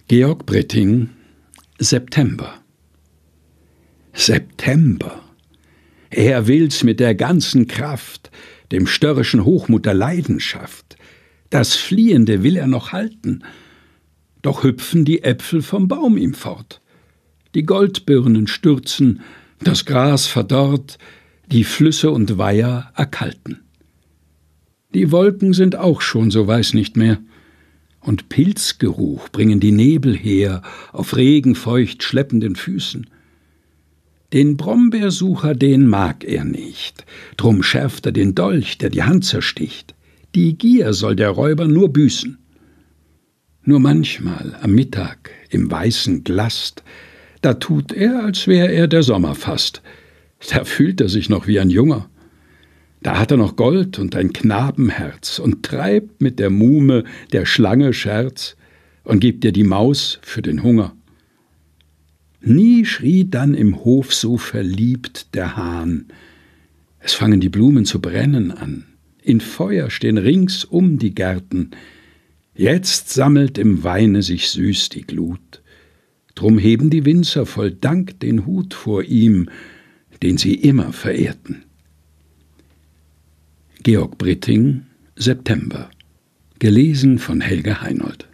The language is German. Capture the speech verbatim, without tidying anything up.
Georg Britting, September. September. Er will's mit der ganzen Kraft, dem störrischen Hochmut der Leidenschaft. Das Fliehende will er noch halten. Doch hüpfen die Äpfel vom Baum ihm fort. Die Goldbirnen stürzen, das Gras verdorrt, die Flüsse und Weiher erkalten. Die Wolken sind auch schon so weiß nicht mehr. Und Pilzgeruch bringen die Nebel her auf regenfeucht schleppenden Füßen. Den Brombeersucher, den mag er nicht, drum schärft er den Dolch, der die Hand zersticht. Die Gier soll der Räuber nur büßen. Nur manchmal am Mittag im weißen Glast, da tut er, als wär er der Sommer fast. Da fühlt er sich noch wie ein Junger. Da hat er noch Gold und ein Knabenherz und treibt mit der Muhme der Schlange Scherz und gibt ihr die Maus für den Hunger. Nie schrie dann im Hof so verliebt der Hahn. Es fangen die Blumen zu brennen an, in Feuer stehen ringsum die Gärten. Jetzt sammelt im Weine sich süß die Glut. Drum heben die Winzer voll Dank den Hut vor ihm, den sie immer verehrten. Georg Britting, September. Gelesen von Helge Heinold.